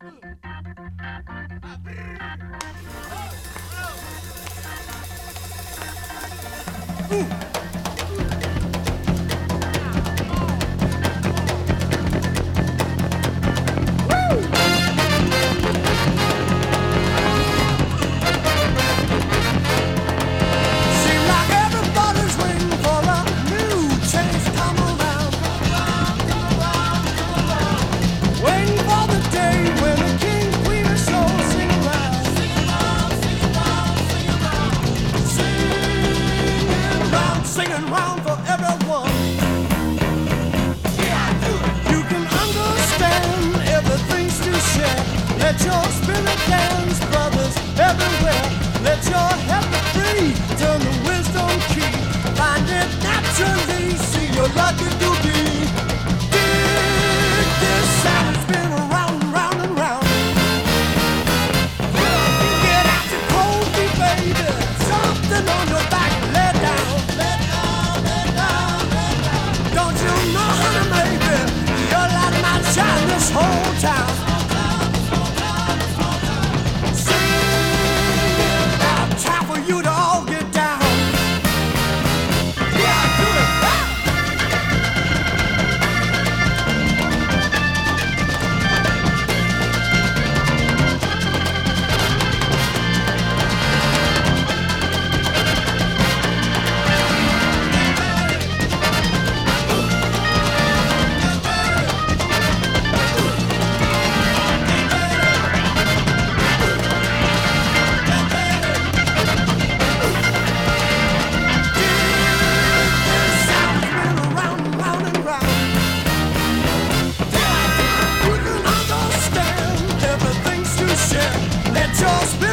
Singing round for everyone. You can understand everything's to share. Let your spirit dance, brothers everywhere. Let your head be free, turn the wisdom key. Find it naturally, see you're lucky to be. Dig this sound, it's been around and round and round. Get out your cold feet, baby. Something on your back, let down. Don't you know, honey, baby, your light might shine this whole town. Sing out, time for you to all get down. Yeah, do it. Let your spirit